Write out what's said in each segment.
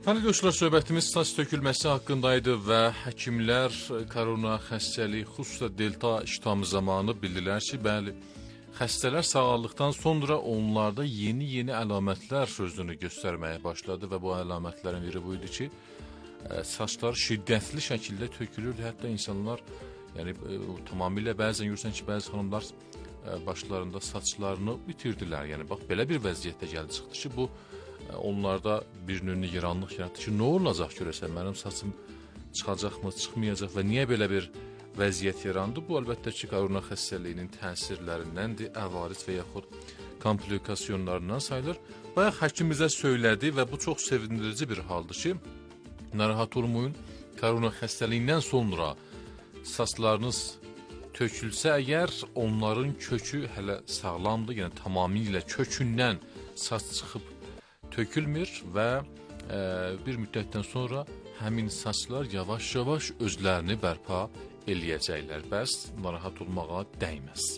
Hani dostlar, söhbətimiz saç tökülməsi haqqındaydı və həkimlər korona xəstəliyi, xüsusilə delta ştamı zamanı bildilər ki, bəli, xəstələr sağaldıqdan sonra onlarda yeni əlamətlər özünü göstərməyə başladı və bu əlamətlərin biri bu idi ki, saçlar şiddətli şəkildə tökülür. Hətta insanlar, yəni tamamilə bəzən görürsən ki, bəzi xanımlar başlarında saçlarını itirdilər. Yəni bax, belə bir vəziyyətdə gəldi çıxdı ki, bu onlarda bir növ nigaranlıq yaratdı ki, nə olacaq görəsən, mənim saçım çıxacaqmı, çıxmayacaq və niyə belə bir vəziyyət yarandı? Bu, əlbəttə ki, korona xəstəliyinin təsirlərindəndir, əvaris və yaxud komplikasyonlarından sayılır. Bayaq həkim bizə söylədi və bu çox sevindirici bir haldır ki, narahat olmayın, korona xəstəliyindən sonra saçlarınız tökülsə əgər, onların kökü hələ sağlamdır, yəni tamamilə kökündən saç çıxıb tökülmür və bir müddətdən sonra həmin saçlar yavaş-yavaş özlərini bərpa eləyəcəklər. Bəs narahat olmağa dəyməz.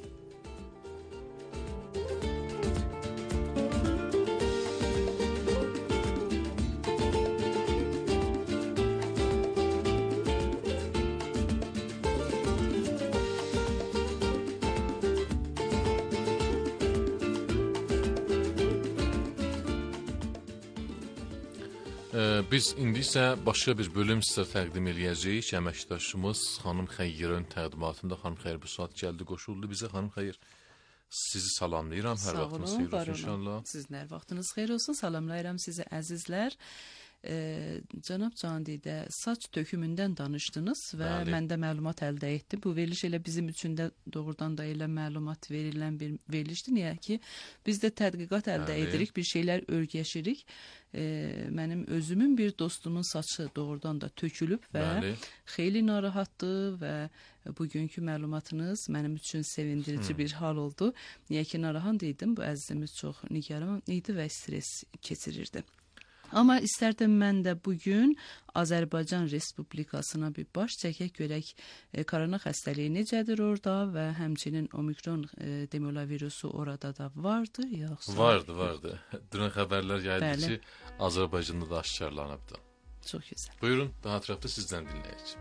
Biz indi isə başqa bir bölüm sizə təqdim eləyəcəyik. Əməkdaşımız xanım Xəyirin təqdimatında. Xanım Xəyir bu saat gəldi, qoşuldu bizə. Xanım Xəyir, sizi salamlayıram. Hər vaxtınız xeyir olsun inşallah. Sizin hər vaxtınız xeyir olsun. Salamlayıram sizi əzizlər. Cənab Candidə saç tökümündən danışdınız və mən də məlumat əldə etdim. Bu veriliş elə bizim üçün də doğrudan da elə məlumat verilən bir verilişdir. Niyə ki, biz də tədqiqat əldə edirik, bir şeylər öyrəşirik. Mənim özümün bir dostumun saçı doğrudan da tökülüb və xeyli narahatdır və bugünkü məlumatınız mənim üçün sevindirici bir hal oldu. Niyə ki, narahat idim, bu əzizimiz çox nigaran idi və stres keçirirdi. Amma istərdim mən də bugün Azərbaycan Respublikasına bir baş çəkək, görək korona xəstəliyi necədir orada və həmçinin omikron demək olar virusu orada da vardı, yoxsa? Vardı. Dünən xəbərlər yayıldı ki, Azərbaycanda da aşkarlanıbdı. Çox gözəl. Buyurun, daha ətrafda sizdən dinləyək.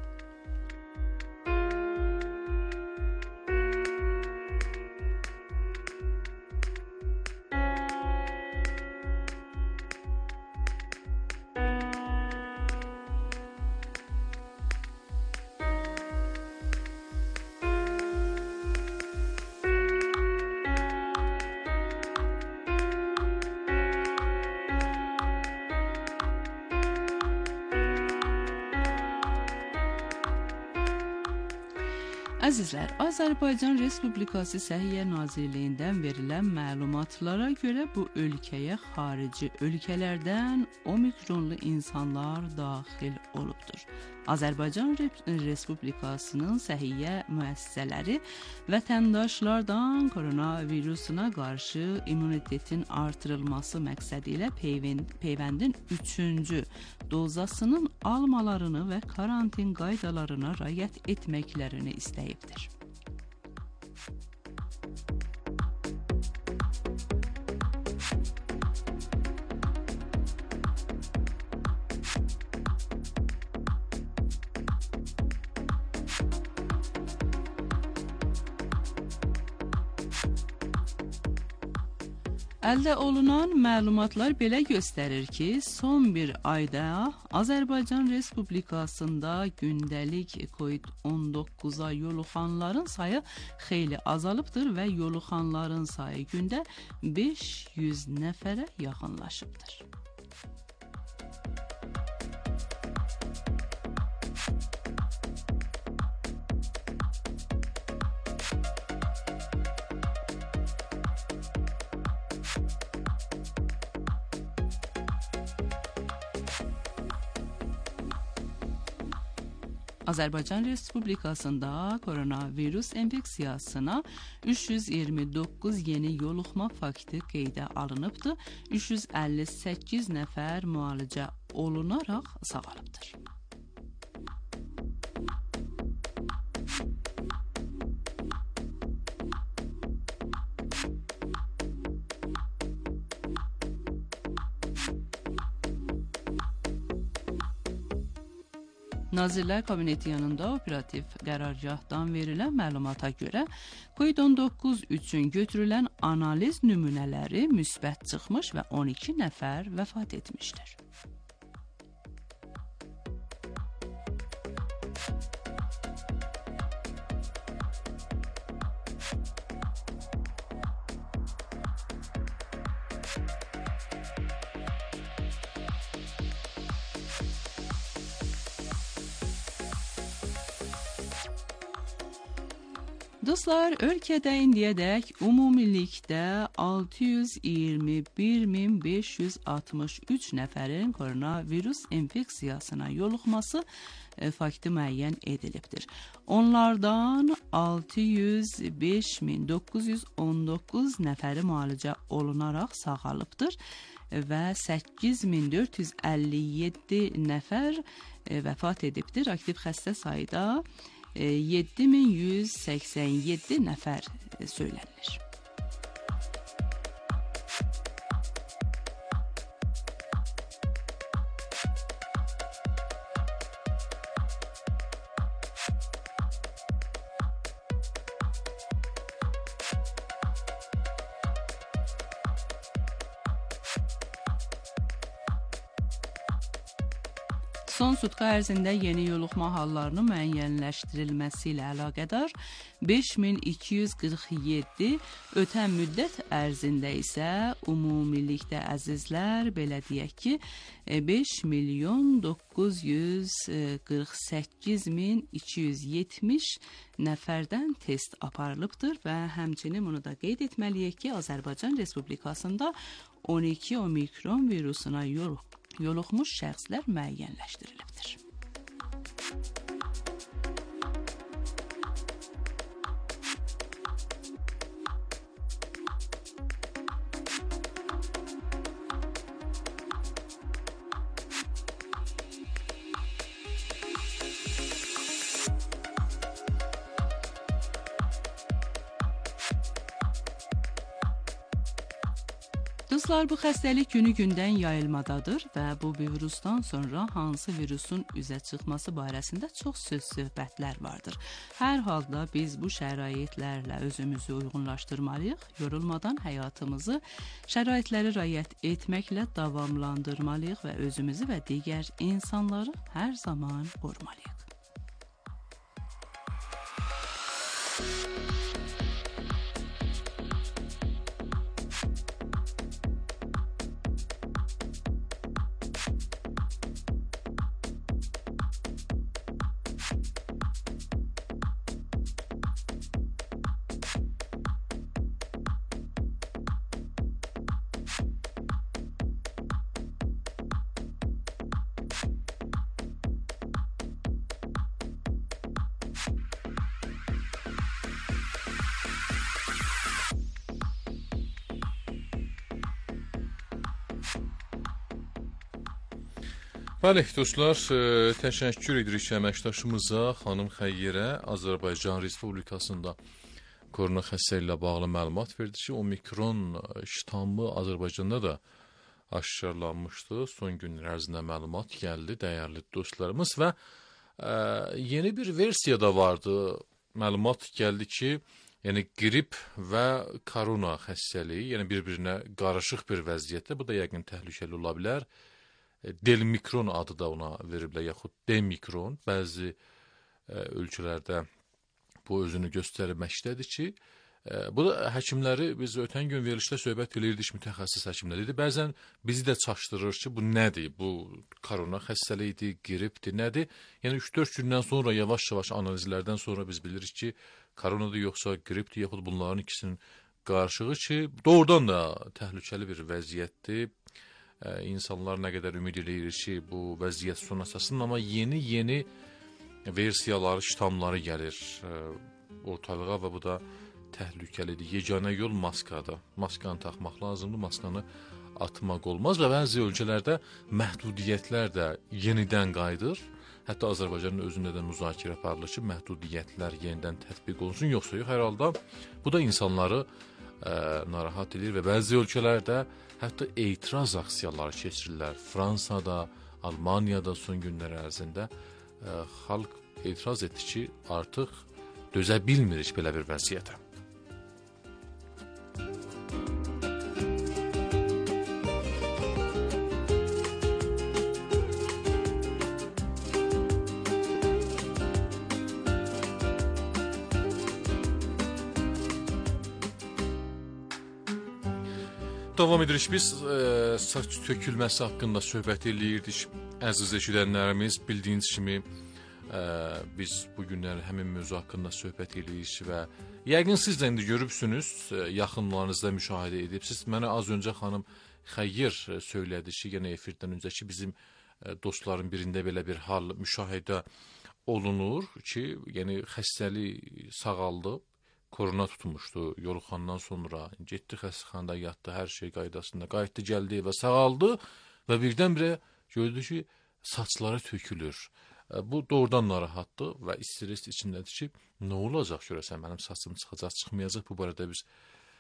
Əzizlər, Azərbaycan Respublikası Səhiyyə Nazirliyindən verilən məlumatlara görə bu ölkəyə xarici ölkələrdən omikronlu insanlar daxil olubdur. Azərbaycan Respublikasının səhiyyə müəssisələri vətəndaşlardan koronavirusuna qarşı immunitetin artırılması məqsədi ilə peyvəndin 3-cü dozasının almalarını və karantin qaydalarına riayət etməklərini istəyibdir. Əldə olunan məlumatlar belə göstərir ki, son bir ayda Azərbaycan Respublikasında gündəlik COVID-19-a yoluxanların sayı xeyli azalıbdır və yoluxanların sayı gündə 500 nəfərə yaxınlaşıbdır. Azərbaycan Respublikasında koronavirus infeksiyasına 329 yeni yoluxma fakti qeydə alınıbdır. 358 nəfər müalicə olunaraq sağalıbdır. Nazirlər Kabineti yanında operativ qərargahdan verilən məlumata görə COVID-19 üçün götürülən analiz nümunələri müsbət çıxmış və 12 nəfər vəfat etmişdir. Dostlar, ölkədə indiyədək ümumilikdə 621.563 nəfərin koronavirus infeksiyasına yoluxması faktı müəyyən edilibdir. Onlardan 605.919 nəfəri müalicə olunaraq sağalıbdır və 8.457 nəfər vəfat edibdir. Aktiv xəstə sayda 7187 nəfər söylənilir. Son sutka ərzində yeni yoluxma hallarının müəyyənləşdirilməsi ilə əlaqədar 5247, ötən müddət ərzində isə ümumilikdə əzizlər, belə deyək ki, 5.948.270 nəfərdən test aparılıbdır və həmçinin bunu da qeyd etməliyik ki, Azərbaycan Respublikasında 12 omikron virusuna yoluxmuş şəxslər müəyyənləşdirilibdir. Dostlar, bu xəstəlik günü-gündən yayılmadadır və bu virusdan sonra hansı virusun üzə çıxması barəsində çox söz-söhbətlər vardır. Hər halda biz bu şəraitlərlə özümüzü uyğunlaşdırmalıyıq, yorulmadan həyatımızı şəraitləri riayət etməklə davamlandırmalıyıq və özümüzü və digər insanları hər zaman qorumalıyıq. Bəli, dostlar, təşəkkür edirik əməkdaşımıza, xanım Xəyyirə. Azərbaycan Respublikasında korona xəstəliyi ilə bağlı məlumat verdi ki, omikron ştamı Azərbaycanda da aşkarlanmışdı. Son günlər ərzində məlumat gəldi, dəyərli dostlarımız və yeni bir versiya da vardı. Məlumat gəldi ki, yəni qrip və korona xəstəliyi, yəni bir-birinə qarışıq bir vəziyyətdə, bu da yəqin təhlükəli ola bilər. Delmikron adı da ona veriblər, yaxud demikron. Bəzi ölkələrdə bu özünü göstərməkdədir ki, bu da həkimləri biz ötən gün verilişdə söhbət edirdik, mütəxəssis həkimlər idi. Bəzən bizi də çaşdırır ki, bu nədir? Bu korona xəstəliyidir, qripdir, nədir? Yəni 3-4 gündən sonra yavaş-yavaş analizlərdən sonra biz bilirik ki, koronadır yoxsa qripdir, yaxud bunların ikisinin qarışığı ki, doğrudan da təhlükəli bir vəziyyətdir. İnsanlar nə qədər ümid edir ki, bu vəziyyət son əsasının, amma yeni versiyaları, ştamları gəlir ortalığa və bu da təhlükəlidir. Yeganə yol maskadır. Maskanı taxmaq lazımdır, maskanı atmaq olmaz və bəzi ölkələrdə məhdudiyyətlər də yenidən qayıdır. Hətta Azərbaycanın özündə də müzakirə aparılır ki, məhdudiyyətlər yenidən tətbiq olunsun, yoxsa yox. Hər halda bu da insanları narahat edir və bəzi ölkələrdə hətta etiraz aksiyaları keçirirlər. Fransada, Almaniyada son günlər ərzində xalq etiraz etdi ki, artıq dözə bilmirik belə bir vəziyyətə. Davam edirik biz, saç tökülməsi haqqında söhbət eləyirdik. Əziz eşidənlərimiz, bildiyiniz kimi biz bu günlər həmin mövzu haqqında söhbət eləyirik və yəqin siz də indi görübsünüz, yaxınlarınızda müşahidə edibsiz. Mənə az öncə xanım Xəyyir söylədi ki, yenə efirdən öncəki bizim dostların birində belə bir hal müşahidə olunur ki, yəni xəstəlik sağaldı. Korona tutmuşdu, yoluxandan sonra getdi xəstəxanada yatdı, hər şey qaydasında, qayıtdı, gəldi və sağaldı və birdən-birə gördü ki, saçları tökülür. Bu doğrudan narahatdır və stres içindədir ki, nə olacaq görəsən, mənim saçım çıxacaq, çıxmayacaq, bu barədə biz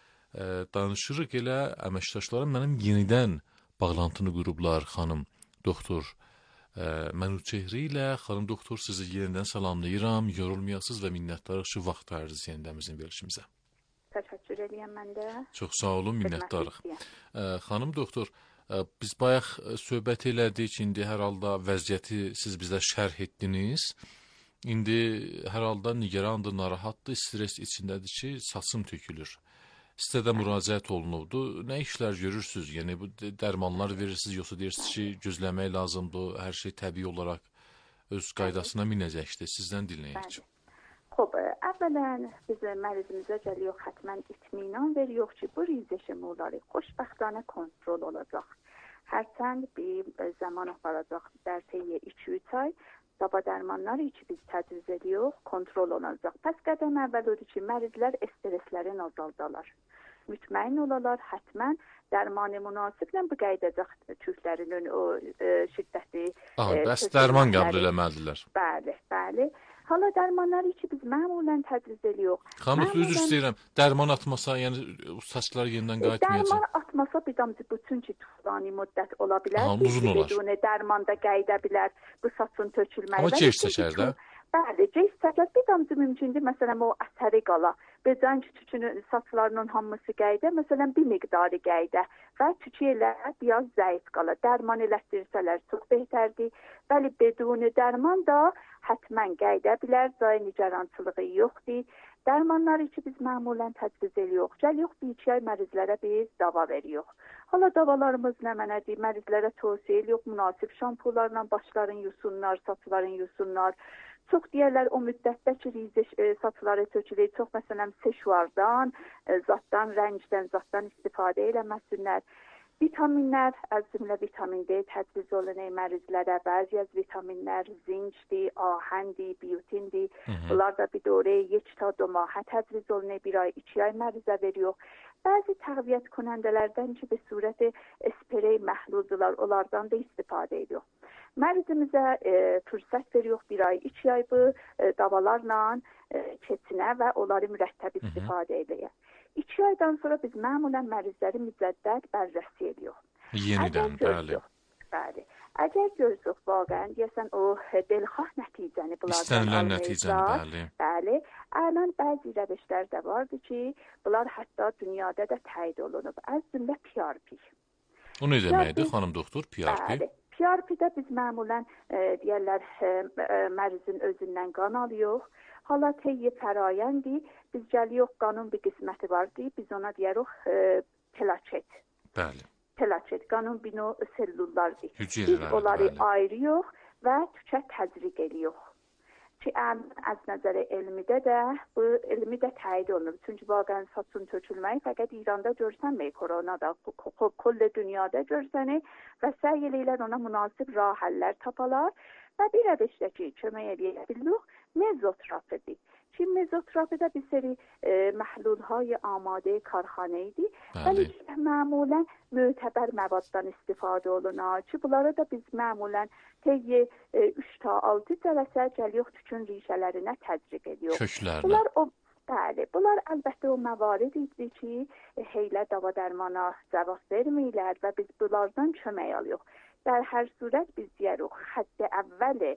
danışırıq. Elə əməkdaşlarım mənim yenidən bağlantını qurublar, xanım doktor Mənirçehri ilə. Xanım doktor, sizi yenidən salamlayıram, yorulmayasınız və minnətdarıq ki, vaxt ayırdınız yenidən bizim verilişimizə. Təşəkkür edirəm mən də. Çox sağ olun, minnətdarıq. Xanım doktor, biz bayaq söhbət elədik, indi hər halda vəziyyəti siz bizə şərh etdiniz. İndi hər halda nigarandır, narahatdır, stres içindədir ki, saçım tökülür. Sizə də müraciət olunubdu. Nə işlər görürsünüz? Yəni bu dərmanlar verirsiniz, yoxsa deyirsiniz ki, gözləmək lazımdır, hər şey təbii olaraq öz qaydasına minəcəkdir. Sizdən dinləyək. Xoş, əvvələn biz mərizimizə gəlirik, həttəmən itminan veririk ki, bu ریزش موları xoşbəxtانه kontrol olacaq. Hərçənd bir zaman aparacaq, در طی 2-3 ay dava dərmanları ki biz tədris edirik, kontrol olacaq. Pəs qədəm əvvəl odur ki, mərizlər streslərini azaldalar. Mütməyin olalar, həttəmən dərmanı münasiblə bu qaydacaq tüklərinin o şiddəti. Bəs dərman qəbul eləməlidirlər. Bəli, bəli. Hala dərmanları ki biz məmulən tədris edirik. Xanım, üzr istəyirəm. Dərman atmasa, yəni saçlar yenidən qayıtmayacaq. Dərman atmasa bir damcı bütün ki tufani müddət ola bilər. Uzun olar. Beduni dərmanda qayıda bilər. Bu saçın tökülməyi. Amma gec çəkər də. Bəli, gec çəkər. Bir damcı mümkündür. Məsələn, o əsəri qala. Bəzən ki tükünün saçlarının hamısı qayıda. Məsələn, bir miqdarı qayıda. Və tükü ilə biraz zəif qala. Dərman elətdirsələr çox betərdir. Bəli, beduni dərman da həttəmən qayıda bilər. Zay nigarançılığı yoxdur. Dərmanları ki biz məmulən tədris edirik. Gəlirik bir 2 ay mərizlərə biz dava veririk. Hala davalarımız nə mənədir? Mərizlərə tövsiyə edirik. Münasib şampularla başların yusunlar, saçların yusunlar. Çox deyərlər o müddətdə ki, saçları tökülür. Çox məsələn seşvardan, zatdan, rəngdən, zatdan istifadə eləməsinlər. Vitaminlər, az cümlə vitamin D tədris olunur mərizlərə. Bəzi az vitaminlər zincdir, ahəndir, biotindir. Bunlar da bir dövrə 1 ta 2 mah tədris olunur. 1 ay, 2 ay mərizə veririk. Bəzi təqviyyət konəndələrdən ki, bir surəti sprey məhluldular, onlardan da istifadə edirik. Mərizimizə fürsət veririk 1 ay, 2 ay bu davalarla keçinə və onları mürəttəb istifadə edək. 2 aydan sonra biz məmulən mərizləri mücəddəd bərrəsi edirik. Yenidən, bəli. Bəli. Əgər görsək vaqəən deyəsən o delxah nəticəni bunlardan İstənilən nəticəni, bəli. Bəli. Ələn bəzi rəvişlər də vardı ki, bunlar hətta dünyada da təyid olunub. Az cümlə PRP. O nə deməkdir, xanım doktor, PRP? Bəli. PRP-də biz məmulən deyərlər mərizin özündən qan alıyoruz. Hala teyyi fərayəndi, biz gəliyoruz qanun bir qisməti vardı, biz ona deyirik plaket. Bəli. Plaket, qanun bino sellullardır. Hüceyrələr, biz onları bəli. ayırıyoruz və tükə təzriq ediyoruz. Ki, az nəzəri elmidə də, bu elmi də təyid olunur. Çünki vaqəən saçın tökülməyi fəqət İranda görsənməyir, koronada, kollə dünyada görsənir və səy eləyirlər ona münasib rah həllər tapalar və bir rəvişdə ki, kömək edə bilirik, mezoterapidir. Ki, mezoterapidə bir seri məhlulهای amadə karxaneydi. Bəli, məmulən mötəbər məvaddan istifadə olunar ki, bunları da biz məmulən teyyi 3 ta 6 cələsə gəliyox tükün rişələrinə tədriq ediyor. Köklərinə. Bəli, bunlar əlbəttə o məvarid idi ki, heylə dava dərmana cavab vermirlər və biz bunlardan kömək alıyoruz. در hər surət biz deyirik, xətti əvvəli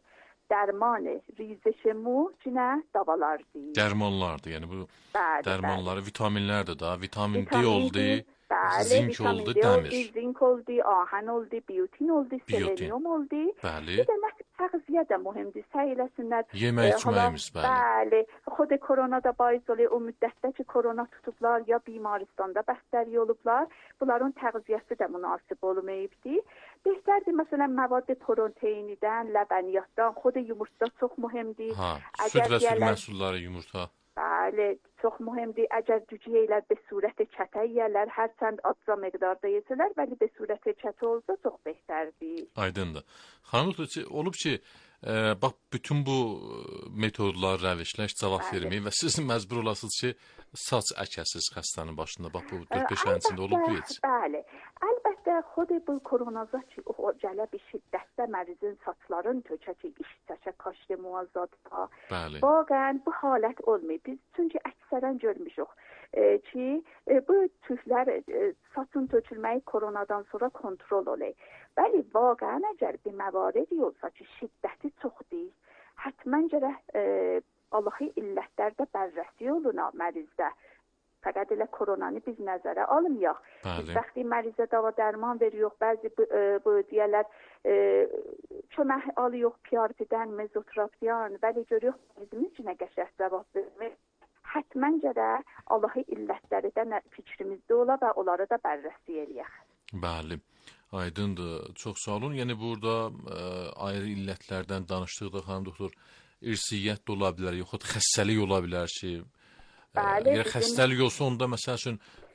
dərman rizəş mو cinə davalardı. Dərmanlardı. Yəni bu dərmanları vitaminlərdir da. Vitamin D oldu, bəli, zink oldu, dəmir. Zink oldu, ahən oldu, biotin oldu, selenium oldu. Bəli. Bir də təğziyə də mühümdür. Səy eləsinlər. Yemək içməyimiz, bəli. Xod korona da bais oluyor. O müddətdə ki korona tutublar ya bimaristanda bəxtəri olublar. Bunların təğziyəsi də münasib olmayıbdı. Behtərdir məsələn məvad proteindən, ləbaniyyatdan, xod yumurta çox mühümdür. Süd və süd məhsulları, yumurta. Bəli, çox mühümdür. Əgər cücəylər be surət çətə yeyərlər, hərçənd azca miqdarda yesələr, bəli be surət çətə olsa çox behtərdir. Aydındır. Xanım olub ki, bax bütün bu metodlar, rəvişlər cavab vermir və siz məcbur olasınız ki, saç əkəsiz xəstənin başında. Bax bu 4-5 ayın içində olub bu heç. Bəli. Əlbəttə, xod bu koronada ki, o gələ bir şiddətdə mərizin saçların tökəcək, iş çəkə kaşlı muazzada. Bəli. Vaqəən bu halət olmayıb. Biz çünki əksərən görmüşük ki, bu tüklər saçın tökülməyi koronadan sonra kontrol olur. Bəli, vaqəən əgər bir məvaridi olsa ki, şiddəti çoxdur, hətmən gərək Allahı illətlərdə bərrəsi oluna mərizdə. Fəqət elə koronanı biz nəzərə almayaq. Biz bəxti mərizə dava dərman veriyoruz. Bəzi bu deyərlər kömək alıyıq PRP-dən, mezoterapiydən. Bəli görüyoruz bizim üçün nə qəşəng cavab vermək. Hətmən gərək Allahı illətlərdən fikrimizdə ola və onları da bərrəsi eləyək. Bəli. Aydındır. Çox sağ olun. Yəni burada ayrı illətlərdən danışdıqda xanım doktor irsiyyət də ola bilər, yoxud xəstəlik ola bilər ki, əgər xəstəlik olsa onda məsəl üçün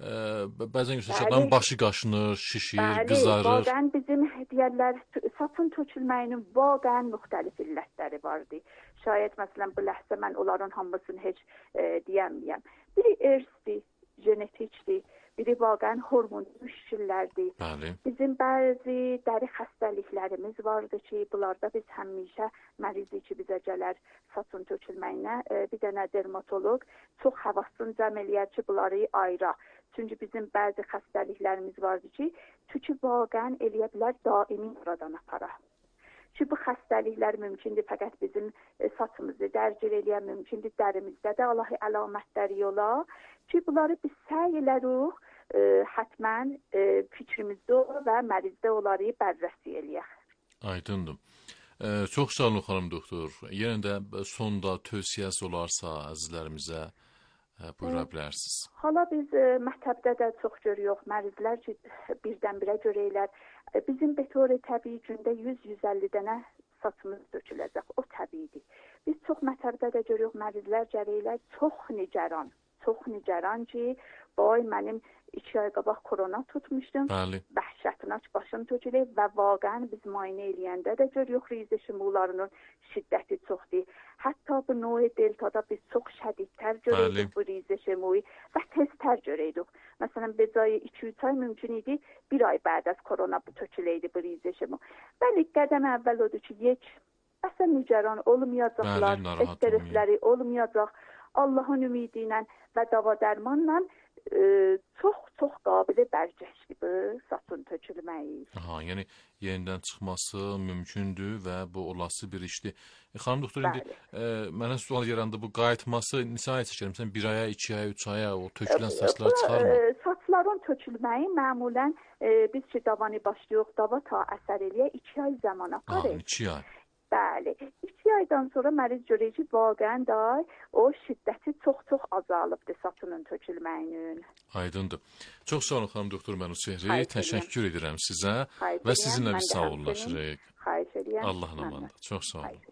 bəzən adam başı qaşınır, şişir, qızarır. Vaqəən bizim deyərlər saçın tökülməyinin vaqəən müxtəlif illətləri vardı. Şayət məsələn bu ləhsə mən onların hamısını heç deyəməyəm. Biri irsdir, genetikdir. Biri vaqəən hormon müşkillərdir. Bizim bəzi dəri xəstəliklərimiz vardı ki, bunlarda biz həmişə mərizi ki, bizə gələr saçın tökülməyinə, bir dənə dermatoloq çox həvasın cəm eləyər ki, bunları ayıra. Çünki bizim bəzi xəstəliklərimiz vardı ki, tükü vaqəən eləyə bilər daimi oradan apara. Ki bu xəstəliklər mümkündür, fəqət bizim saçımızı dərcir eləyən mümkündür, dərimizdə də Allahı əlamətləri yola. Ki bunları biz səy elərik, hətmən fikrimizdə və mərizdə onları bərrəsi eləyək. Aydındır. Çox sağ olun xanım doktor. Yenə də sonda tövsiyəsi olarsa əzizlərimizə buyura bilərsiniz. Hala biz məktəbdə də çox görüyoruz. Mərizlər ki, birdən-birə görəklər. Bizim betori təbii gündə 100-150 dənə saçımız döküləcək. O təbiidir. Biz çox məktəbdə də görüyoruz. Mərizlər gələklər çox nigaran ki, vay mənim 2 ay qabaq korona tutmuşdum. Bəhşətinə başım tökülür və vaqəən biz müayinə eləyəndə də görüyoruz rizəş mularının şiddəti çoxdur. Hətta bu növ deltada biz çox şədidtər görüyoruz bu rizəş muyu və teztər görüyoruz. Məsələn, bezayı 2-3 ay mümkün idi, 1 ay bəd az korona bu töküləydi bu rizəş mu. Bəli, qədəm əvvəl odur ki, əsən nigaran olmayacaqlar, stresləri olmayacaq. Allahın ümidi ilə və dava dərmanla çox qabili bərcəkdir bu saçın tökülməyi. Yəni yenidən çıxması mümkündür və bu olası bir işdir. Xanım doktor, indi mənə sual yarandı, bu qayıtması neçə ay çəkir? Məsələn, 1 aya, 2 aya, 3 aya o tökülən saçlar çıxarmı? Saçların tökülməyi məmulən biz ki davanı başlayıq, dava ta əsər eləyə 2 ay zaman aparır. 2 ay. Bəli, 2 aydan sonra məriz görür ki, vaqəən də o şiddəti çox azalıbdır saçının tökülməyinin. Aydındır. Çox sağ olun xanım doktor Məruz Sehri. Təşəkkür edirəm sizə və sizinlə biz sağollaşırıq. Xahiş edirəm. Allahın amanında. Çox sağ olun.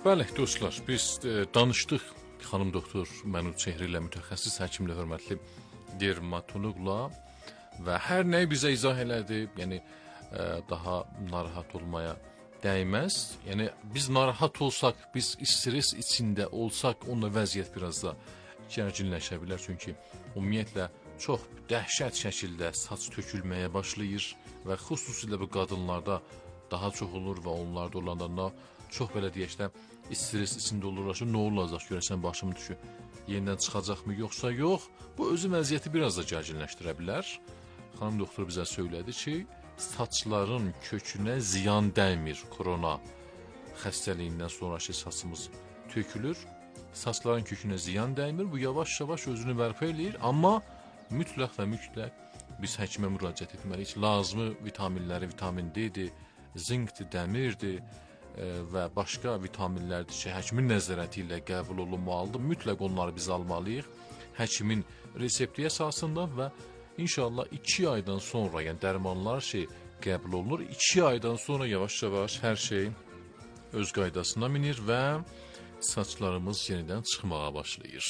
Bəli, dostlar, biz danışdıq xanım doktor Mənud Çehri ilə, mütəxəssis həkimlə, hörmətli dermatoloqla və hər nəyi bizə izah elədi. Yəni daha narahat olmaya dəyməz. Yəni biz narahat olsaq, biz stres içində olsaq, onunla vəziyyət biraz da gərginləşə bilər. Çünki ümumiyyətlə çox dəhşət şəkildə saç tökülməyə başlayır və xüsusilə bu qadınlarda daha çox olur və onlarda olanda çox belə deyək də stres içində olurlar. Nə olacaq görəsən, başım düşür, yenidən çıxacaqmı yoxsa yox? Bu özü vəziyyəti biraz da gərginləşdirə bilər. Xanım doktor bizə söylədi ki, saçların kökünə ziyan dəymir. Korona xəstəliyindən sonraki saçımız tökülür. Saçların kökünə ziyan dəymir. Bu yavaş-yavaş özünü bərpa eləyir, amma mütləq və mütləq biz həkimə müraciət etməliyik. Lazımı vitaminləri, vitamin D-dir, zinkdir, dəmirdir və başqa vitaminlərdir ki, həkimin nəzarəti ilə qəbul olunmalıdır. Mütləq onları biz almalıyıq həkimin resepti əsasında və inşallah 2 aydan sonra, yəni dərmanlar qəbul olunur. 2 aydan sonra yavaş-yavaş hər şey öz qaydasına minir və saçlarımız yenidən çıxmağa başlayır.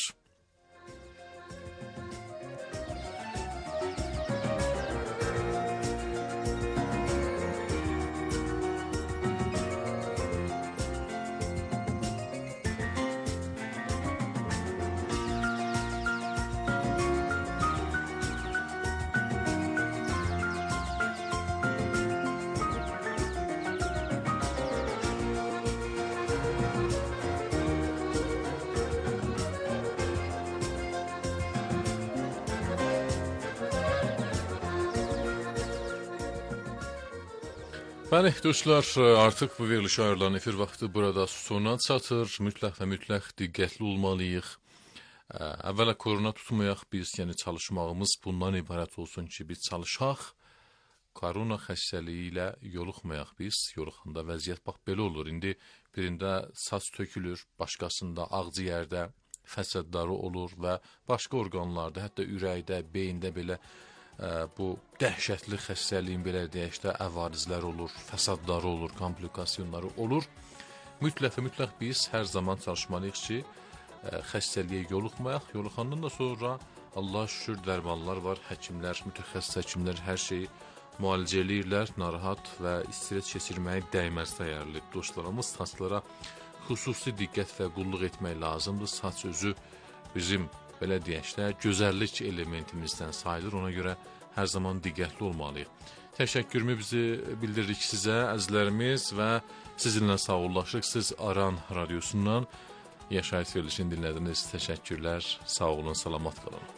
Bəli, dostlar, artıq bu verilişə ayrılan efir vaxtı burada sona çatır. Mütləq və mütləq diqqətli olmalıyıq. Əvvəla korona tutmayaq biz, yəni çalışmağımız bundan ibarət olsun ki, biz çalışaq. Korona xəstəliyi ilə yoluxmayaq biz. Yoluxanda vəziyyət bax belə olur. İndi birində saç tökülür, başqasında ağciyərdə fəsadları olur və başqa orqanlarda, hətta ürəkdə, beyində belə bu dəhşətli xəstəliyin belə deyək də əvarizləri olur, fəsadları olur, komplikasiyaları olur. Mütləq və mütləq biz hər zaman çalışmalıyıq ki, xəstəliyə yoluxmayaq. Yoluxandan da sonra Allah şükür dərmanlar var, həkimlər, mütəxəssis həkimlər hər şeyi müalicə eləyirlər. Narahat və stres keçirməyə dəyməz dəyərli dostlarımız. Saçlara xüsusi diqqət və qulluq etmək lazımdır. Saç özü bizim belə deyək də gözəllik elementimizdən sayılır. Ona görə hər zaman diqqətli olmalıyıq. Təşəkkürümü bizi bildiririk sizə, əzizlərimiz, və sizinlə sağollaşırıq. Siz Aran radiosundan yaşayış verilişini dinlədiniz. Təşəkkürlər, sağ olun, salamat qalın.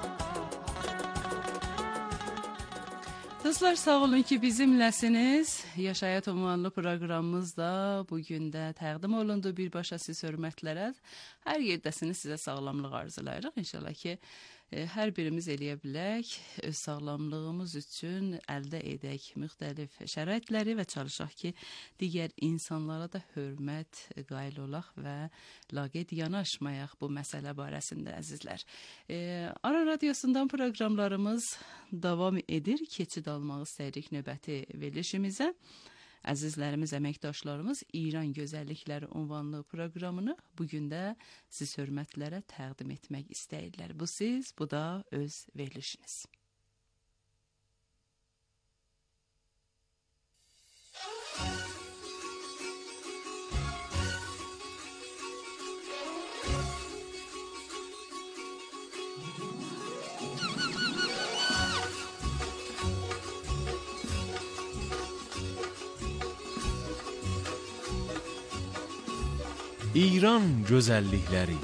Dostlar, sağ olun ki bizimləsiniz. Yaşayat ünvanlı proqramımız da bugün də təqdim olundu birbaşa siz hörmətlərə. Hər yerdəsiniz sizə sağlamlıq arzulayırıq. İnşallah ki, hər birimiz eləyə bilək, öz sağlamlığımız üçün əldə edək müxtəlif şəraitləri və çalışaq ki, digər insanlara da hörmət qayıl olaq və laqeyd yanaşmayaq bu məsələ barəsində əzizlər. Ara Radiosundan proqramlarımız davam edir. Keçid almaq istəyirik növbəti verilişimizə. Əzizlərimiz, əməkdaşlarımız İran Gözəllikləri ünvanlı proqramını bugün də siz hörmətlərə təqdim etmək istəyirlər. Bu siz, bu da öz verilişiniz. İran gözəllikləri.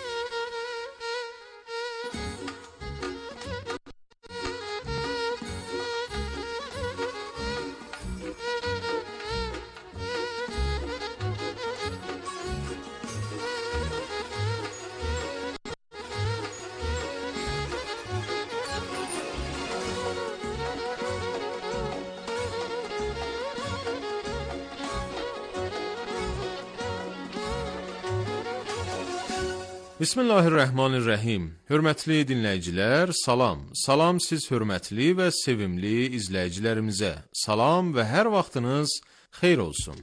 Bismillahirrahmanirrahim. Hörmətli dinləyicilər, salam. Salam siz hörmətli və sevimli izləyicilərimizə. Salam və hər vaxtınız xeyir olsun.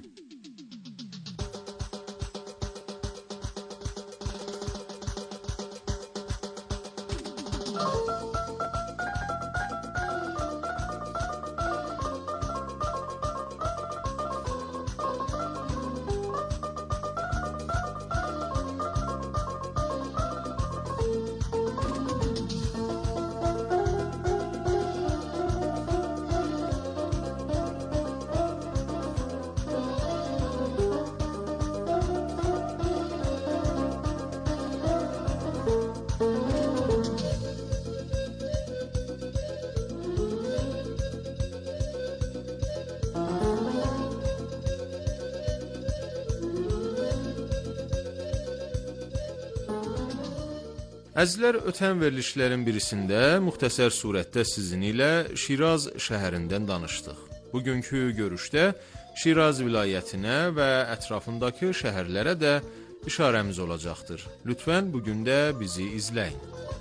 Əzizlər, ötən verilişlərin birisində müxtəsər surətdə sizin ilə Şiraz şəhərindən danışdıq. Bugünkü görüşdə Şiraz vilayətinə və ətrafındakı şəhərlərə də işarəmiz olacaqdır. Lütfən bugün də bizi izləyin.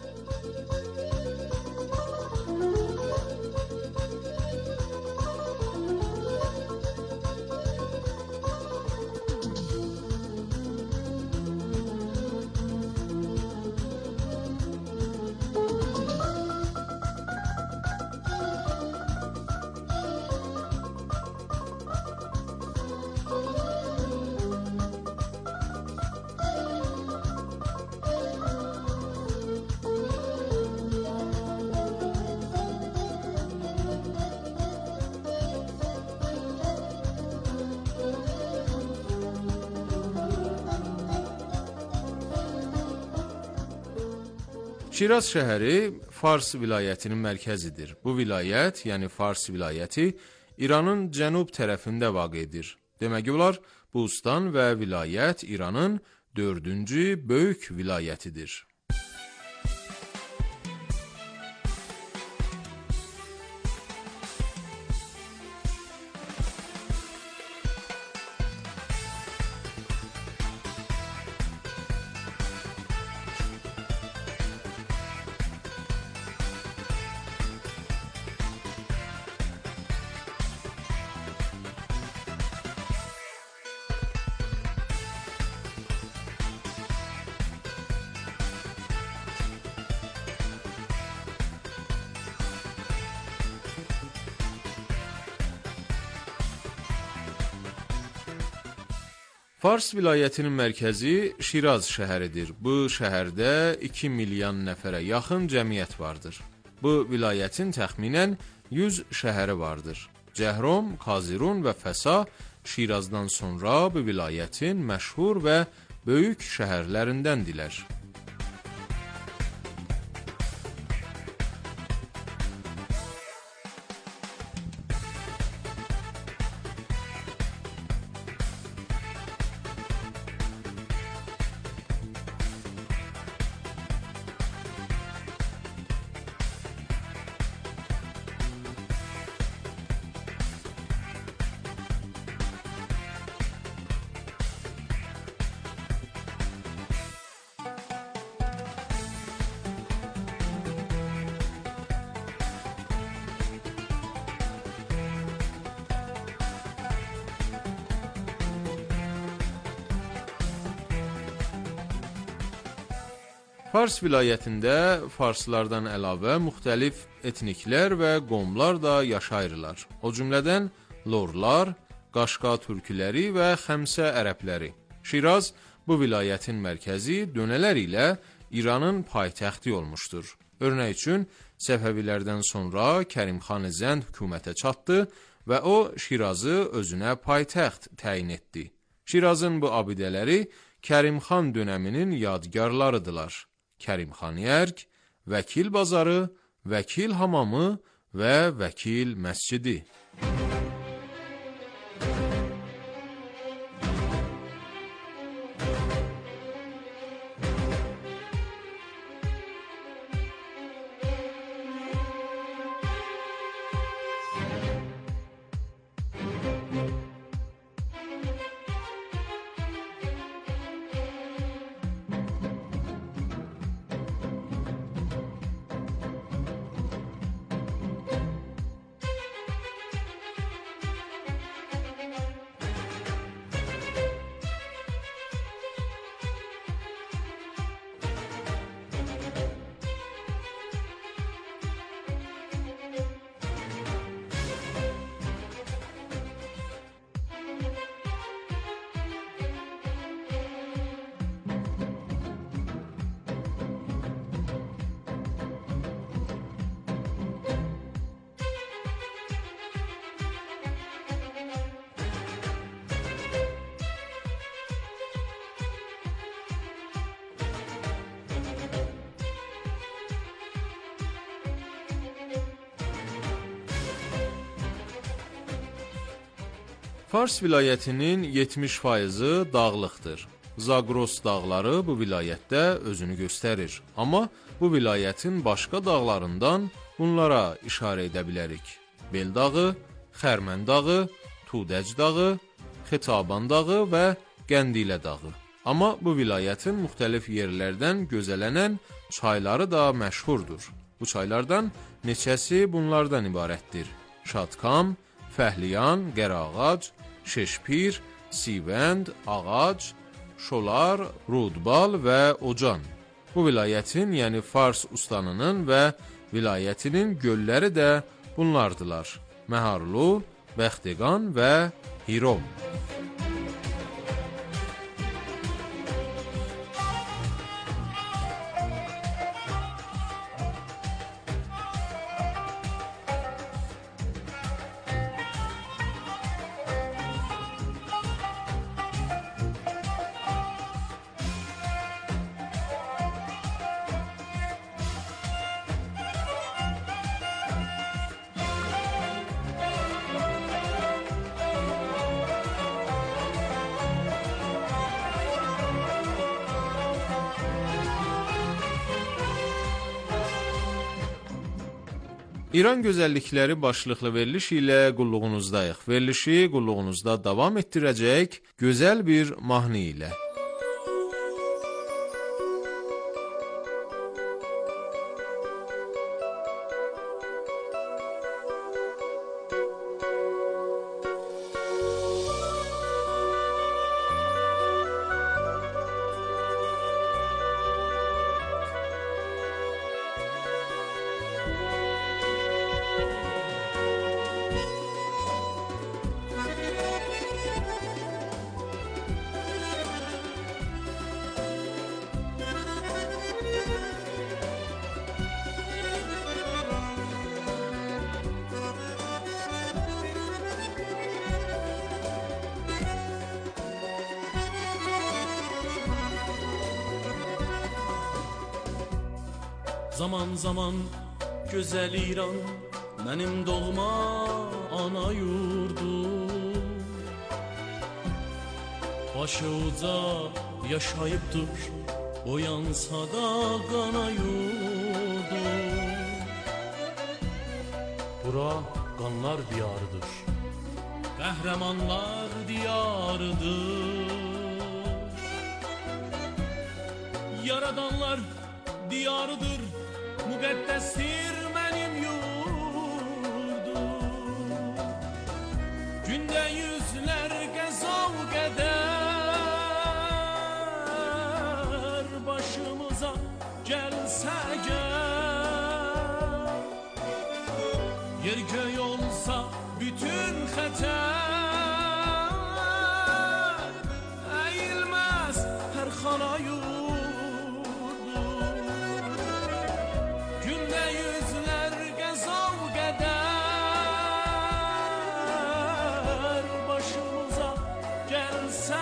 Şiraz şəhəri Fars vilayətinin mərkəzidir. Bu vilayət, yəni Fars vilayəti, İranın cənub tərəfində vaqidir. Demək olar, bu ustan və vilayət İranın 4-cü böyük vilayətidir. Fars vilayətinin mərkəzi Şiraz şəhəridir. Bu şəhərdə 2 milyon nəfərə yaxın cəmiyyət vardır. Bu vilayətin təxminən 100 şəhəri vardır. Cəhrom, Kazirun və Fəsa Şirazdan sonra bu vilayətin məşhur və böyük şəhərlərindəndirlər. Fars vilayətində farslardan əlavə müxtəlif etniklər və qomlar da yaşayırlar. O cümlədən lorlar, Qaşqa türküləri və Xəmsə ərəbləri. Şiraz bu vilayətin mərkəzi dönələr ilə İranın paytaxtı olmuşdur. Örnək üçün Səfəvilərdən sonra Kərimxan Zənd hökumətə çatdı və o Şirazı özünə paytaxt təyin etdi. Şirazın bu abidələri Kərimxan dönəminin yadgarlarıdırlar. Kərimxaniyərk, Vəkil bazarı, Vəkil hamamı və Vəkil məscidi. Fars vilayətinin 70% dağlıqdır. Zagros dağları bu vilayətdə özünü göstərir. Amma bu vilayətin başqa dağlarından bunlara işarə edə bilərik. Bel dağı, Xərmən dağı, Tudəc dağı, Xitaban dağı və Qəndilə dağı. Amma bu vilayətin müxtəlif yerlərdən gözələnən çayları da məşhurdur. Bu çaylardan neçəsi bunlardan ibarətdir. Şadkam, Fəhliyan, Qərağac, Şeşpir, Sivənd, Ağac, Şolar, Rudbal və Ocan. Bu vilayətin, yəni Fars ustanının və vilayətinin gölləri də bunlardılar. Məharlu, Bəxtiqan və Hirom. İran gözəllikləri başlıqlı veriliş ilə qulluğunuzdayıq. Verilişi qulluğunuzda davam etdirəcək gözəl bir mahnı ilə. Zaman zaman gözəl İran, mənim doğma ana yurdum. Başı uca yaşayıbdır, boyansa da qana yurdum. Bura qanlar diyarıdır, qəhrəmanlar diyarıdır. Yaradanlar diyarıdır, müqəddəsdir mənim yurdum. Gündə yüzlər qəzav qədər başımıza eğer yer göy olsa bütün xətər eğilmez her xana yurdu günde yüzler gezav geder başımıza gelse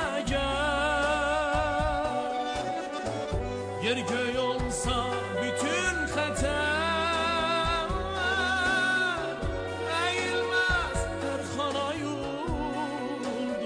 yer göy olsa bütün xətər eğilmez her xana yurdu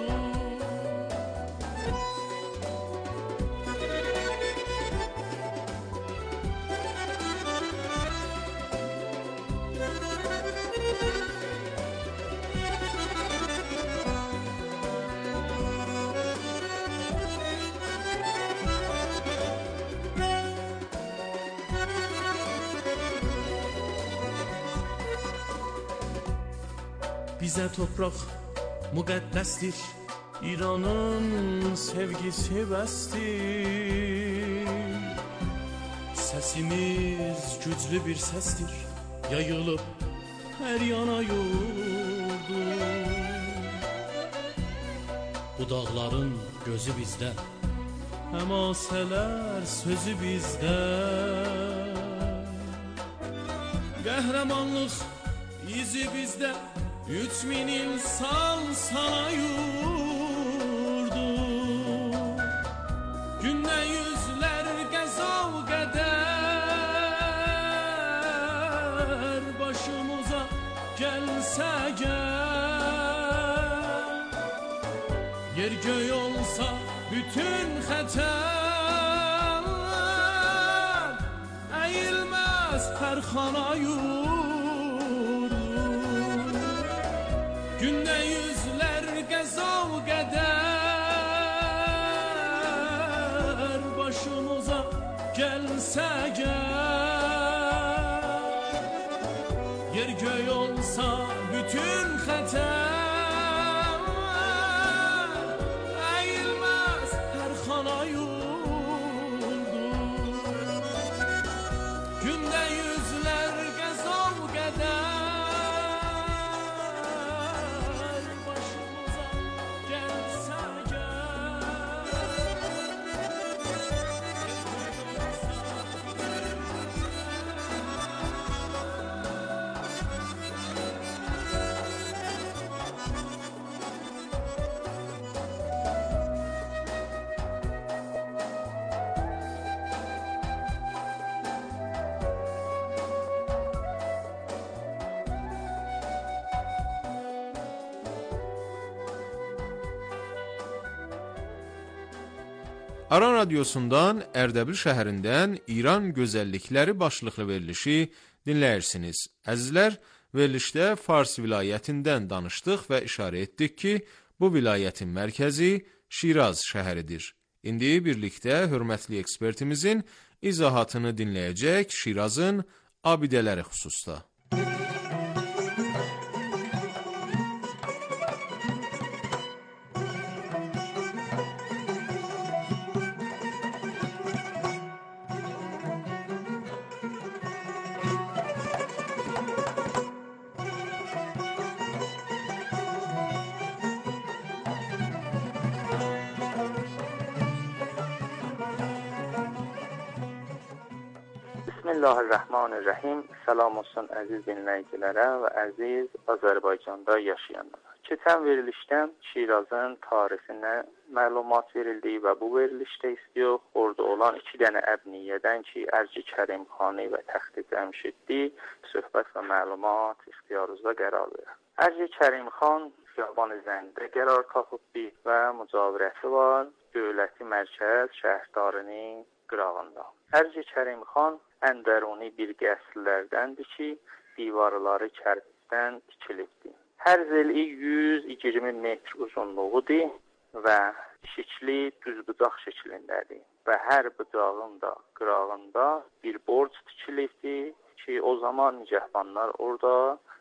Bize toprak müqəddəsdir, İranın sevgisi bəsdir. Səsimiz güclü bir səsdir, yayılıb hər yana yurdu. Bu dağların gözü bizdə, həmasələr sözü bizdə. Qəhrəmanlıq izi bizdə, 3000 insan sana yurdu günde yüzler gezav geder başımıza gelse yer göy olsa bütün xətər eğilmez her xana yurdu günde yüzler gezav geder başımıza gelse yer göy olsa bütün xətər eğilmez her xana yurdu günde yüzler gezav geder Aran Radyosundan Ərdəbil şəhərindən İran gözəllikləri başlıqlı verilişi dinləyirsiniz. Əzizlər, verilişdə Fars vilayətindən danışdıq və işarə etdik ki, bu vilayətin mərkəzi Şiraz şəhəridir. İndi birlikdə hörmətli ekspertimizin izahatını dinləyəcək Şirazın abidələri xüsusda. Bismillahirrahmanirrahim. Salam olsun əziz dinləyicilərə və əziz Azərbaycanda yaşayanlara. Keçən verilişdən Şirazın tarihinə məlumat verildi və bu verilişdə istiyor orada olan 2 dənə əbniyyədən ki, Ərci Kərimxani və Təxti Cəmşiddi söhbət və məlumat ixtiyarınızda qərar verir. Ərci Kərimxan Xiyaban üzərində qərar tapıbdı və mücavirəti var dövləti mərkəz şəhərdarının qırağında. Ərci Kərimxan əndəruni bir qəsrlərdəndir ki, divarları kərpicdən tikilibdir. Hər zeli 120 metr uzunluğudur və şəkli düzbucaq şəklindədir və hər bucağın da qırağında bir borc tikilibdir ki, o zaman nigahbanlar orada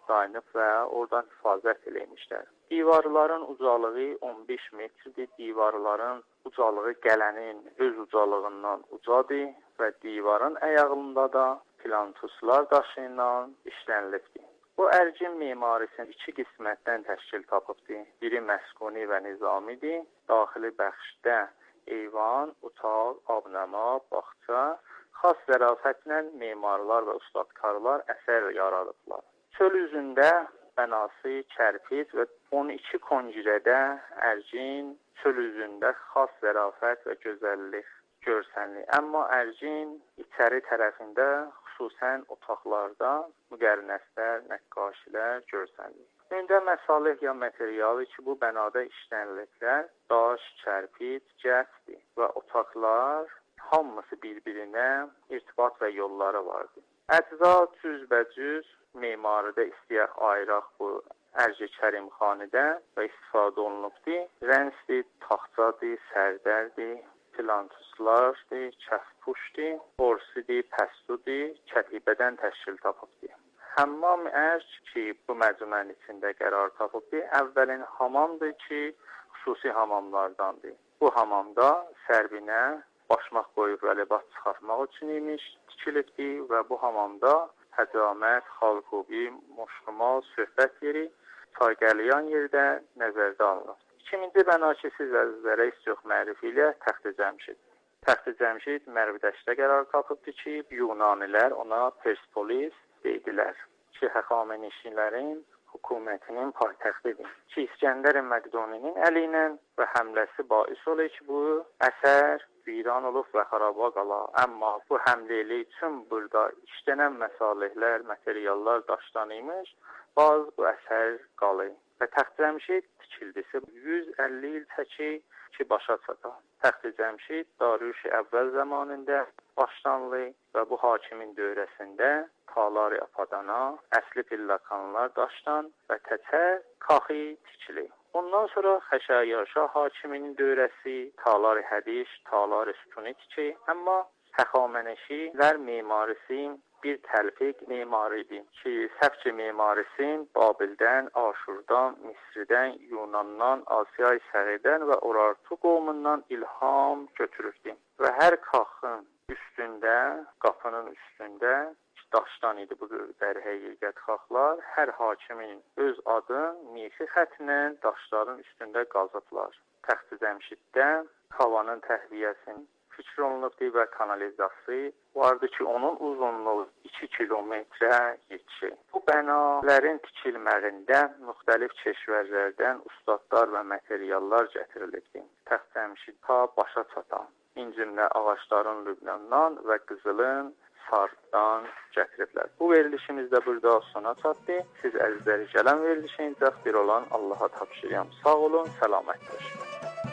dayanıb və oradan hifazət eləmişlər. Divarların ucalığı 15 metrdir. Divarların ucalığı gələnin öz ucalığından ucadır və divarın ayağında da plantuslar daşı ilə işlənilibdir. Bu ərcin memarisi iki qismətdən təşkil tapıbdır. Biri məskuni və nizamidir. Daxili bəxşdə eyvan, otaq, abnəma, bağça, xas zərafətlə memarlar və ustadkarlar əsər yaradıblar. Çöl üzündə bənası kərpic və 12 koncirədə ərcin çöl üzündə xas zərafət və gözəllik görsənli. Amma ərcin içəri tərəfində xüsusən otaqlarda müqərnəslər, nəqqaşilər görsənli. Ündə məsalih ya materialı ki, bu bənada işləniliblər, daş, kərpic, cəfdir və otaqlar hamısı bir-birinə irtibat və yolları vardır. Əcza cüzbəcüz memaridə istəyək ayıraq bu ərci kərimxanidə və istifadə olunubdur. Rənsdir, taxtadır, sərdərdir, plantuslardır, kəfpuşdur, borsidir, pəstudur, kətibədən təşkil tapıbdır. Həmmam ərc ki, bu məcmuənin içində qərar tapıbdır. Əvvəlin hamamdır ki, xüsusi hamamlardandır. Bu hamamda sərbinə başmaq qoyub və libas çıxartmaq üçün imiş tikilibdir və bu hamamda həcamət, xalqubi, moşqumal, söhbət yeri, çayqəliyan yerdə nəzərdə alınır. 2000-ci bəna ki, siz əzizlərə çox mərifi ilə Təxti Cəmşid. Təxti Cəmşid Mərvidəşdə qərar tapıbdır ki, Yunanilər ona Persepolis deyidilər ki, Həxamenişilərin hökumətinin paytaxtıdır. Ki, İskəndər Məqduninin əli ilə və həmləsi bais olur ki, bu əsər viran olub və xaraba qala. Amma bu həmləlik üçün burada işlənən məsalihlər, materiallar daşdan imiş, bazı bu əsər qalır. Və Təxti Cəmşid tikildisi 150 il çəki ki, başa çata. Təxti Cəmşid Darüş-i əvvəl zamanında başlanlı və bu hakimin dövrəsində Talari Apadana, əsli pillakanlar daşdan və təcə kaxi tikili. Ondan sonra Xəşəyyarşah hakiminin dövrəsi Talari Hədiş, Talari Sütuni tiki. Amma Həxamenişilər memarisi bir təlfiq memaridir ki, səfçi memarisin Babildən, Aşurdan, Misridən, Yunandan, Asiyay Səğirdən və Urartu qovumundan ilham götürübdür. Və hər kaxın üstündə, qapının üstündə daşdan idi bu dərhəqiqət xaxlar. Hər hakimin öz adın mixi xətlə daşların üstündə qazıblar. Təxti Cəmşiddə havanın təhliyəsinin fikir olunubdur və kanalizasiya vardı ki, onun uzunluğu 2 kilometrə yetişir. Bu bənaların tikilməsində müxtəlif keşvərlərdən ustadlar və materiallar gətirilibdir. Təxti Cəmşid ta başa çatan incimlə ağacların Lübnandan və qızılın Sardan gətiriblər. Bu verilişimiz də burada sona çatdı. Siz əzizləri gələn verilişincə bir olan Allaha tapşırıram. Sağ olun, səlamət olun.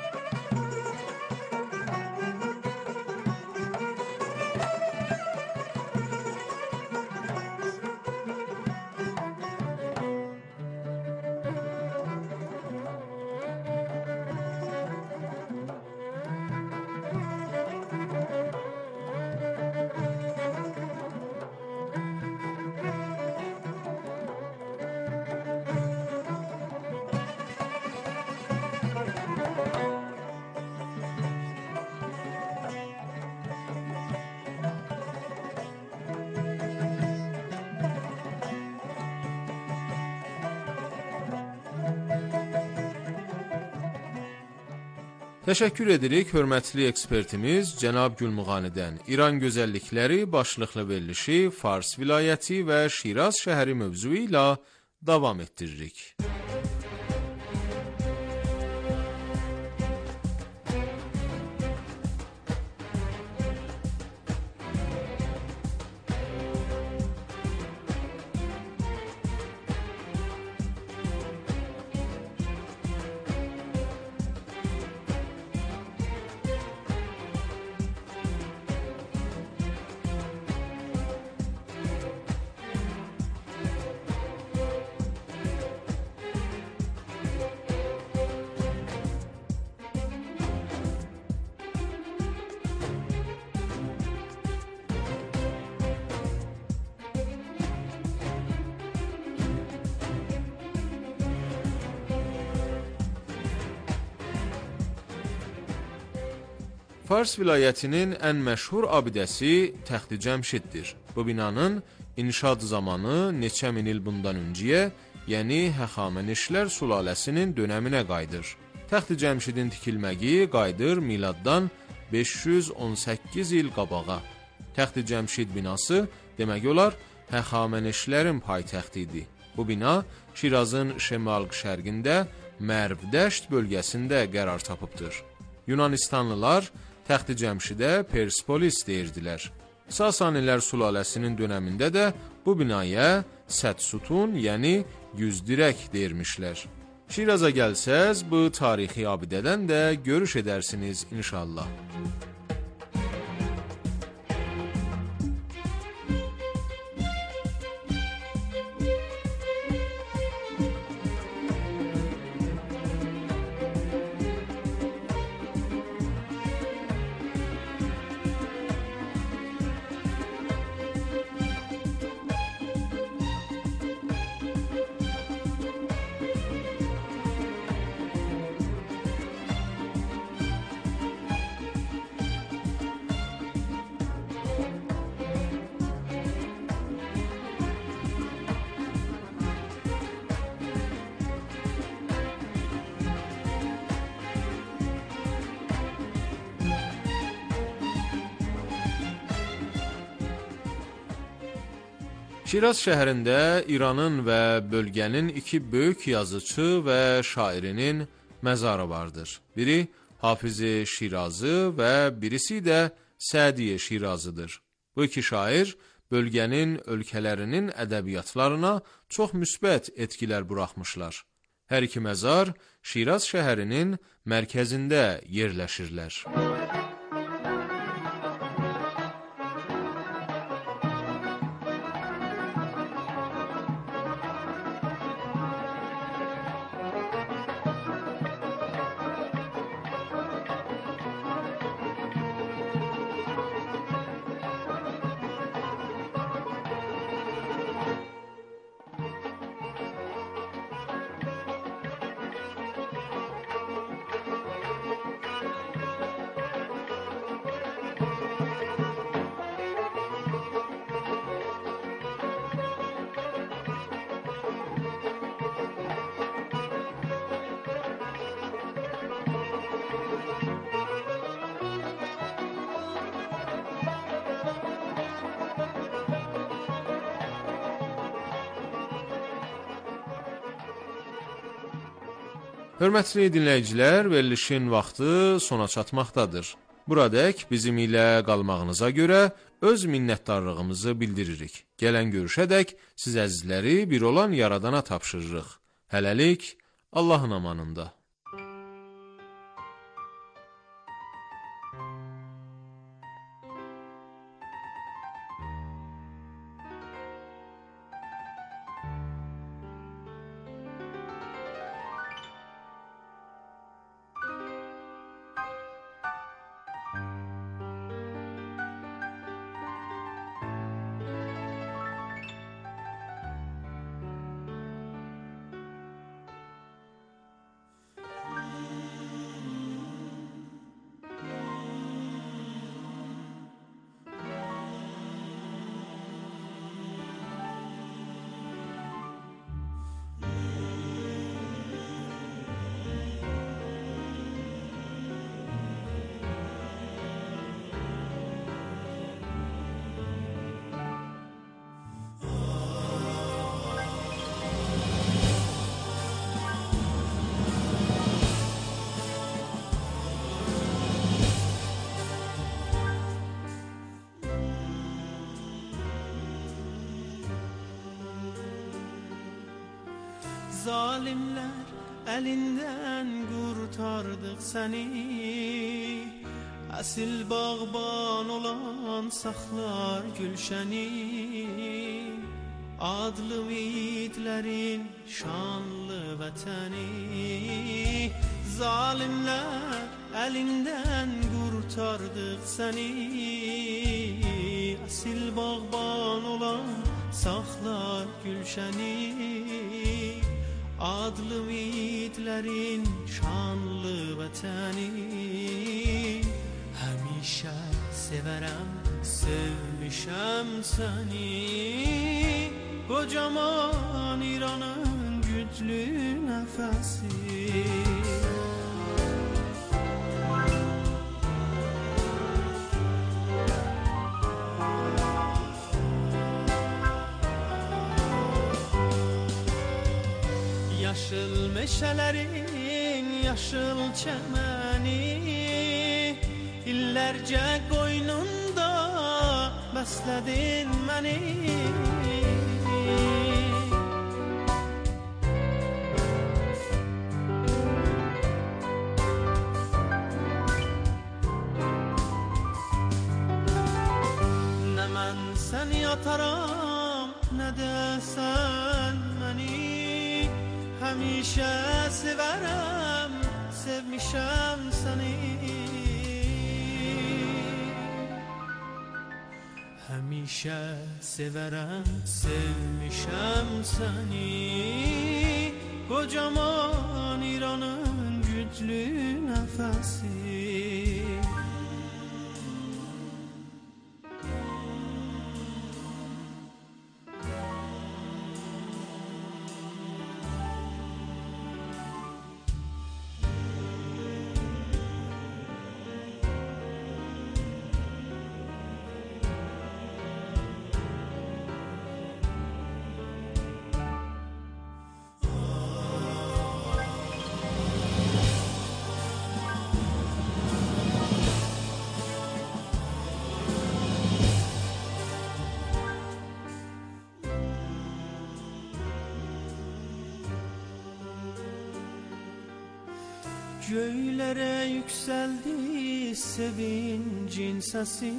Təşəkkür edirik hörmətli ekspertimiz cənab Gülmuğanidən. İran gözəllikləri başlıqlı verilişi Fars vilayəti və Şiraz şəhəri mövzuu ilə davam etdiririk. Fars vilayətinin ən məşhur abidəsi Təxti Cəmşiddir. Bu binanın inşaat zamanı neçə min il bundan öncəyə, yəni Həxamənişlər sülaləsinin dönəminə qayıdır. Təxti Cəmşidin tikilməyi qayıdır miladdan 518 il qabağa. Təxti Cəmşid binası demək olar Həxamənişlərin paytəxti idi. Bu bina Şirazın şimal-şərqində Mərv-Dəşt bölgəsində qərar tapıbdır. Yunanistanlılar Təxti Cəmşidə Perspolis deyirdilər. Sasanilər sülaləsinin dönəmində də bu binaya Səd-Sütun, yəni 100 dirək deyirmişlər. Şiraza gəlsəz, bu tarixi abidədən də görüş edərsiniz inşallah. Şiraz şəhərində İranın və bölgənin iki böyük yazıcı və şairinin məzarı vardır. Biri Hafiz-i Şirazi və birisi də Sədi Şirazıdır. Bu iki şair bölgənin ölkələrinin ədəbiyyatlarına çox müsbət etkilər buraxmışlar. Hər iki məzar Şiraz şəhərinin mərkəzində yerləşirlər. Hörmətli dinləyicilər, verilişin vaxtı sona çatmaqdadır. Buradək bizim ilə qalmağınıza görə öz minnətdarlığımızı bildiririk. Gələn görüşədək siz əzizləri bir olan Yaradana tapşırırıq. Hələlik, Allahın amanında. Zalimler elinden kurtardık seni, asil bağban olan saklar gülşeni. Adlı yiğitlerin şanlı vətəni, zalimler elinden kurtardık seni, asil bağban olan saklar gülşeni. Adlı yiğitlerin şanlı vətəni, Həmişə sevərəm, sevmişəm səni. Kocaman İranın güclü nəfəsi. Yaşıl meşələrin yaşıl çəməni, illərcə qoynunda bəslədin məni. Nə mən səni ataram, nə də sən məni. Həmişə sevərəm, sevmişəm səni. Həmişə sevərəm, sevmişəm səni. Kocaman İranın güclü nəfəsi. Göylere yükseldi sevincin sesi,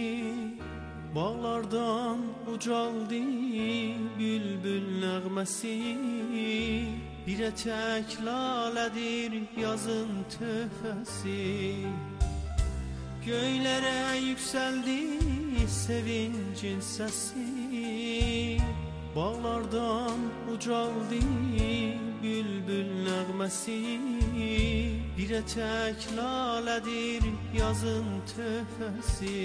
bağlardan ucaldı bülbül nəğməsi. Bir ətək lalədir yazın töhfəsi. Göylere yükseldi sevincin sesi, bağlardan ucaldı bülbül nəğməsi. Bir ətək lalədir yazın töhfəsi.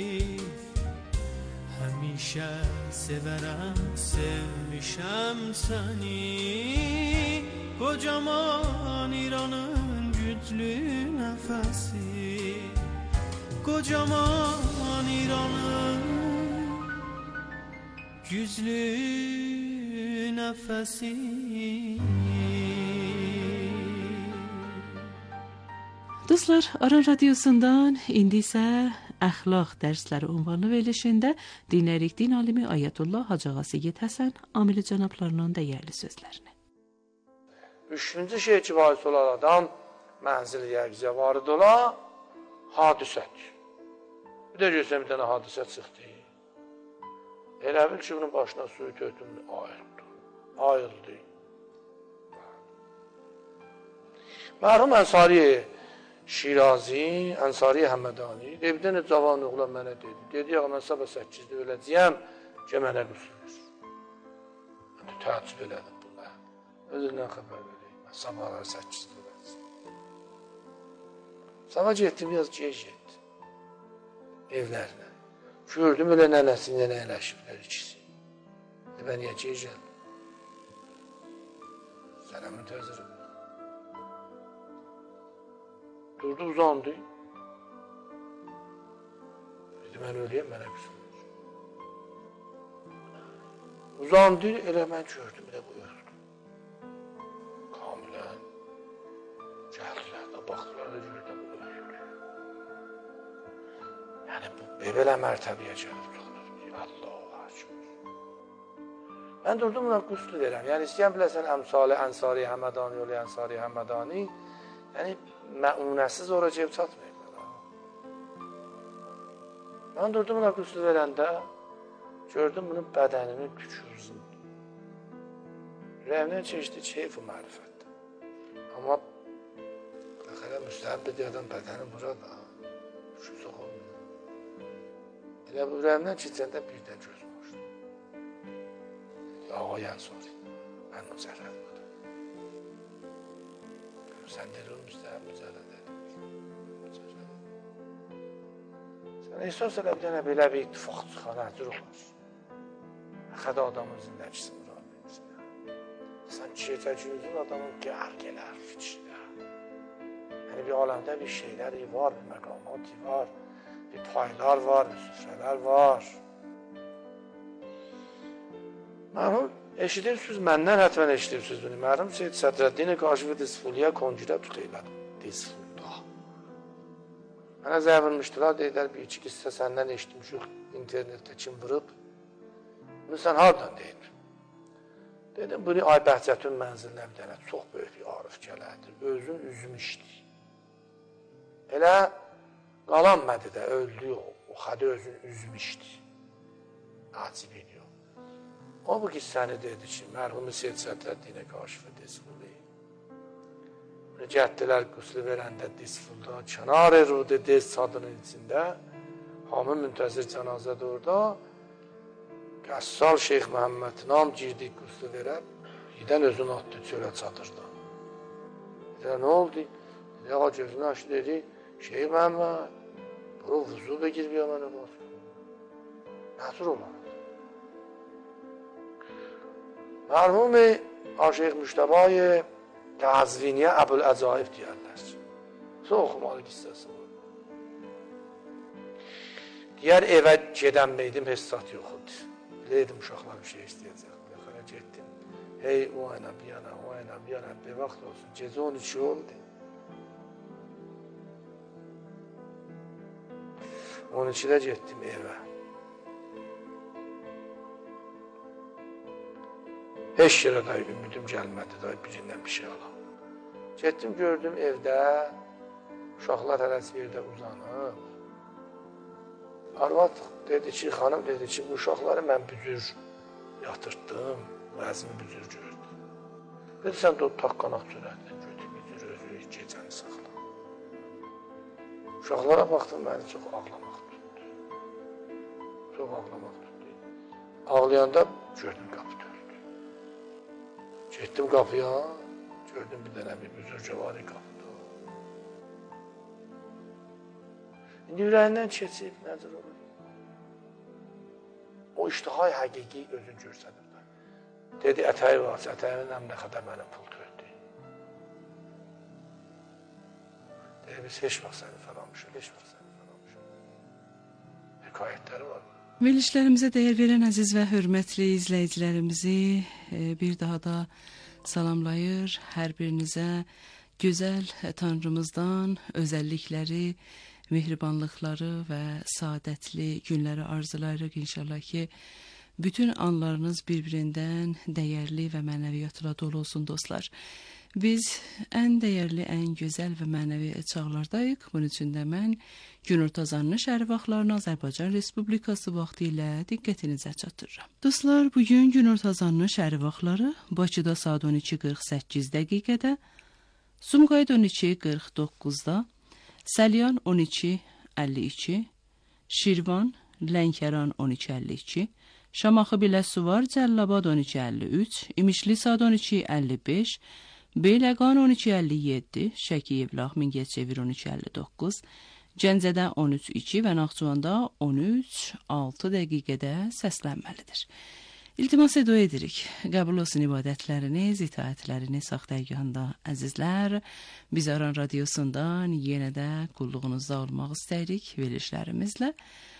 Həmişə sevərəm, sevmişəm səni. Kocaman İranın güclü nəfəsi. Kocaman İranın güclü nəfəsi. Dostlar, Aran Radyosu'ndan indi isə əxlaq dərsləri ünvanlı verilişində dinləyirik din alimi Ayətullah Hacı Ağa Seyid Həsən Amili cənablarının dəyərli sözlərini. Üçüncü şey ki, varis olan adam mənzil yəqizə varid ola hadisədir. Bir də görsən bir dənə hadisə çıxdı. Elə bil ki, bunun başına suyu tökdüm, ayıldı. Mərhum Ənsari Şirazi, Ənsari Həmmədani, bir dənə cavan oğlan mənə dedi. Dedi, ya mən sabah 8-də öləcəyəm ki, mənə qüsul ver. Mən də təəccüb elədim buna. Özündən xəbər vereyim, mən sabahlar 8-də öləcəyəm. Sabah getdim, biraz gec getdim. Evlərinə. Gördüm, elə nənəsində nə eləşiblər ikisi. Mən niyə gec gəldim? Sənə müntəzirəm. Durdu, uzandı. Dedi, mən öləyəm, mənə qüsul ver. Uzandı, elə mən gördüm, elə bu öldü. Kamilən. Gəldilər də, baxdılar da gördüm, bu öldü. Yəni, bu belə mərtəbəyə gəlib qalır. Allah-u Akbar. Mən durdum, buna qüsul verəm. Yəni, istəyən biləsən, əmsali Ənsari Həmmədani, yolu Ənsari Həmmədani, yəni, məunəsiz ora ceb çatmayıblar. Mən durdum, buna qüsul verəndə, gördüm bunun bədəninin tükü uzundur. Ürəyimdən keçdi keyf-i mərifətdir. Amma xələ müstəhəb edən bədəni burada, tükü soxulmuyor. Elə bu ürəyimdən keçəndə bir də gözüm açdı. Ağay Ənsari, mən mücərrəd budur. Sən deyir, o müstəhəb mücərrəd edir. Ehsas elədim, belə bir ittifaq çıxan həcür olar. Xəda adamın zindəçisi mürad edirsin. Sən çiçəkçinizin adamın gərgələr fikirdə. Yəni bir aləmdə bir şeyləri var, bir məqamatı var, bir paylar var, bir süfrələr var. Mərhum, eşidirsiniz, məndən hətmən eşidirsiniz bunu. Mərhum Seyyid Sədrəddin Kaşif Disfuliyə koncüdə tut eylədi. Disfulda. Mənə zəy vurmuşdular, deyirlər, bir iki qissə səndən eşitmişik, internetdə kim vurub. Bunu sən hardan deyir? Dedim, bunu Aybəhcətün mənzilinə bir dənə çox böyük bir arif gələdir. Özün üzmüşdü. Elə qalan mədidə öldü o xədə özün üzmüşdü. Acib ediyor. O bu qissəni dedi ki, mərhum Seyyid Sədrəddinə Kaşif Disfuli. Cəddilər qüslü verəndə Disfulda, kənar rude dez çadının içində, hamı müntəzir cənazədə orada, Qəssal Şeyx Məhəmməd Nam girdi qüslü verəb, birdən özünü atdı çölə çadırda. Dedi, nə oldu? Dedi, ağa gözünü açdı, dedi, Şeyx Məhəmməd, bura vuzu begir bir mənə var. Nəzir olan. Mərhum-i Şeyx Müştəbay Qəzviniyə Əbül-Əcaib deyərlər. Sonra oxumalı qissəsi var. Digər evə gedən meydim hesat yox idi. Biləydim uşaqlar bir şey istəyəcək. Yaxara getdim. Hey, o yana, bir yana, bir vaxt olsun. Gecə 12 oldu. 12-də getdim evə. Heç yerə də ümidim gəlmədi, da birindən bir şey alam. Getdim, gördüm evdə, uşaqlar hələsi yerdə uzanıb. Arvad dedi ki, xanım dedi ki, bu uşaqları mən büzür yatırtdım, vəzimi büzür gördüm. Dedi, sən də o taqqanaq çörəkdən gördüm, büzür özü gecəni saxla. Uşaqlara baxdım, məni çox ağlamaq tutdu. Çox ağlamaq tutdu. Ağlayanda gördüm qapı döndü. Getdim qapıya, gördüm bir dənə bir büzürcəvari qapıda. İndi ürəyindən keçib, nədir olur? O iştihay həqiqi özün görsədir. Dedi, ətəyi varsa, ətəyimin əmnə qədər mənim pul tördü. Dedi, biz heç vaxt səni fərəmişik, heç vaxt səni fərəmişik. Hekayətləri var. Verilişlərimizə dəyər verən əziz və hörmətli izləyicilərimizi bir daha da salamlayır. Hər birinizə gözəl Tanrımızdan özəllikləri, mehribanlıqları və saadətli günləri arzulayırıq. İnşallah ki, bütün anlarınız bir-birindən dəyərli və mənəviyyatla dolu olsun dostlar. Biz ən dəyərli, ən gözəl və mənəvi çağlardayıq. Bunun üçün də mən günortazanlı şəhər vaxtlarını Azərbaycan Respublikası vaxtı ilə diqqətinizə çatdırıram. Dostlar, bugün günortazanlı şəhər vaxtları Bakıda saat 12:48 dəqiqədə, Sumqayıt 12:49-da, Səlyan 12:52, Şirvan, Lənkəran 12:52, Şamaxı Biləsuvar, Cəllabad 12:53, İmişli saat 12:55, Beyləqan 12:57, Şəki Yevlax Mingəçevir 12:59, Gəncədə 13:02 və Naxçıvanda 13:06 dəqiqədə səslənməlidir. İltimas edu edirik. Qəbul olsun ibadətləriniz, itaətləriniz saxtəygahında əzizlər. Biz Aran Radiosundan yenə də qulluğunuzda olmaq istəyirik verilişlərimizlə.